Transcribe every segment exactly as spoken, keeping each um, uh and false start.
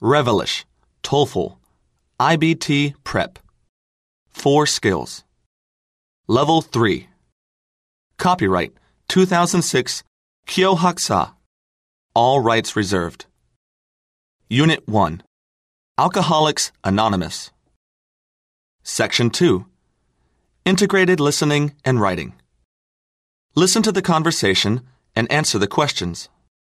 Revelish, TOEFL, I B T Prep. Four skills. Level three. Copyright two thousand six Kyo Haksa. All rights reserved. Unit one. Alcoholics Anonymous. Section two. Integrated listening and writing. Listen to the conversation and answer the questions.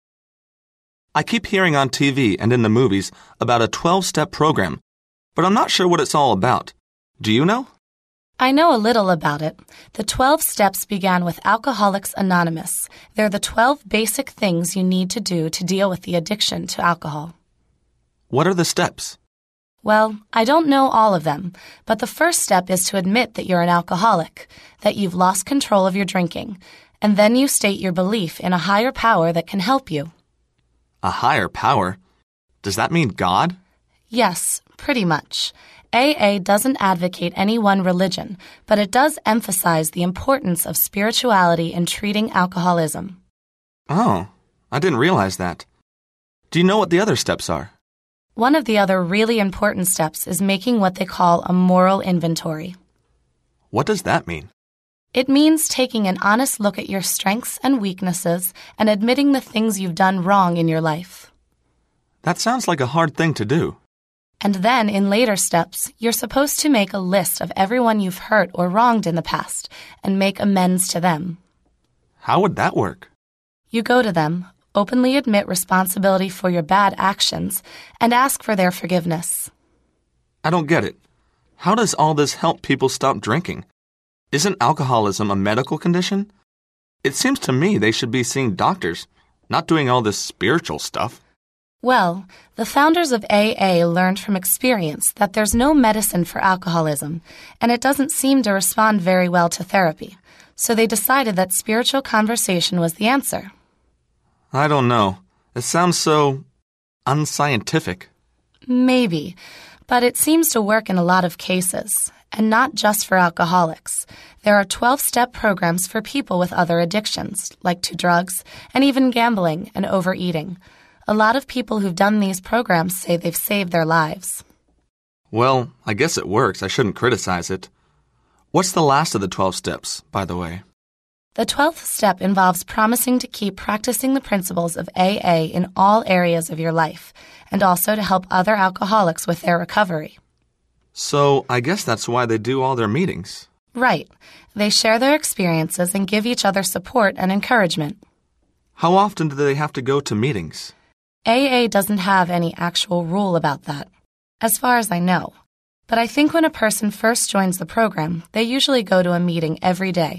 I keep hearing on T V and in the movies about a twelve-step program, but I'm not sure what it's all about. Do you know? I know a little about it. The twelve steps began with Alcoholics Anonymous. They're the twelve basic things you need to do to deal with the addiction to alcohol. What are the steps? Well, I don't know all of them, but the first step is to admit that you're an alcoholic, that you've lost control of your drinking, and then you state your belief in a higher power that can help you. A higher power? Does that mean God? Yes, pretty much. A A doesn't advocate any one religion, but it does emphasize the importance of spirituality in treating alcoholism. Oh, I didn't realize that. Do you know what the other steps are? One of the other really important steps is making what they call a moral inventory. What does that mean? It means taking an honest look at your strengths and weaknesses and admitting the things you've done wrong in your life. That sounds like a hard thing to do. And then, in later steps, you're supposed to make a list of everyone you've hurt or wronged in the past and make amends to them. How would that work? You go to them, openly admit responsibility for your bad actions, and ask for their forgiveness. I don't get it. How does all this help people stop drinking? Isn't alcoholism a medical condition? It seems to me they should be seeing doctors, not doing all this spiritual stuff. Well, the founders of A A learned from experience that there's no medicine for alcoholism, and it doesn't seem to respond very well to therapy. So they decided that spiritual conversation was the answer. I don't know. It sounds so unscientific. Maybe, but it seems to work in a lot of cases, and not just for alcoholics. There are twelve-step programs for people with other addictions, like to drugs, and even gambling and overeating. A lot of people who've done these programs say they've saved their lives. Well, I guess it works. I shouldn't criticize it. What's the last of the twelve steps, by the way? The twelfth step involves promising to keep practicing the principles of A A in all areas of your life, and also to help other alcoholics with their recovery. So, I guess that's why they do all their meetings. Right. They share their experiences and give each other support and encouragement. How often do they have to go to meetings? A A doesn't have any actual rule about that, as far as I know. But I think when a person first joins the program, they usually go to a meeting every day.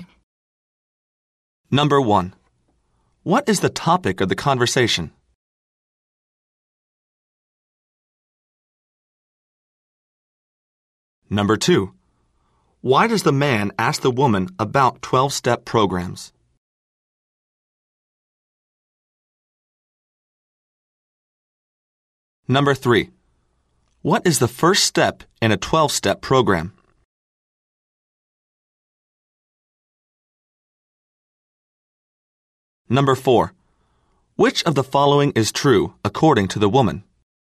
Number one. What is the topic of the conversation? Number two. Why does the man ask the woman about twelve-step programs? Number three. What is the first step in a twelve-step program? Number four. Which of the following is true according to the woman?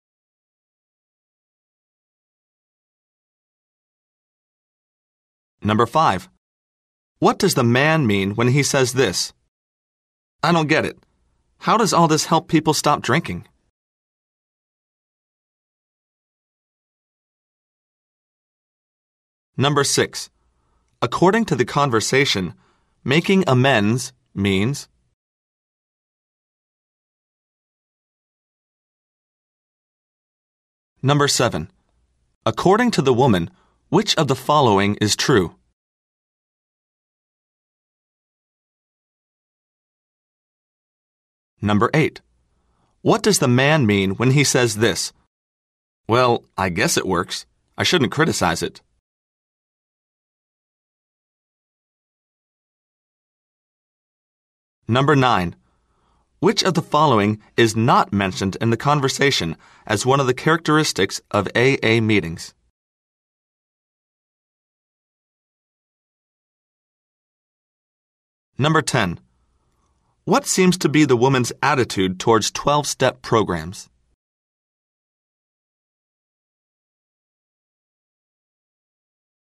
Number five. What does the man mean when he says this? I don't get it. How does all this help people stop drinking? Number six. According to the conversation, making amends means... Number seven. According to the woman, which of the following is true? Number eight. What does the man mean when he says this? Well, I guess it works. I shouldn't criticize it. Number nine. Which of the following is not mentioned in the conversation as one of the characteristics of A A meetings? Number ten. What seems to be the woman's attitude towards twelve-step programs?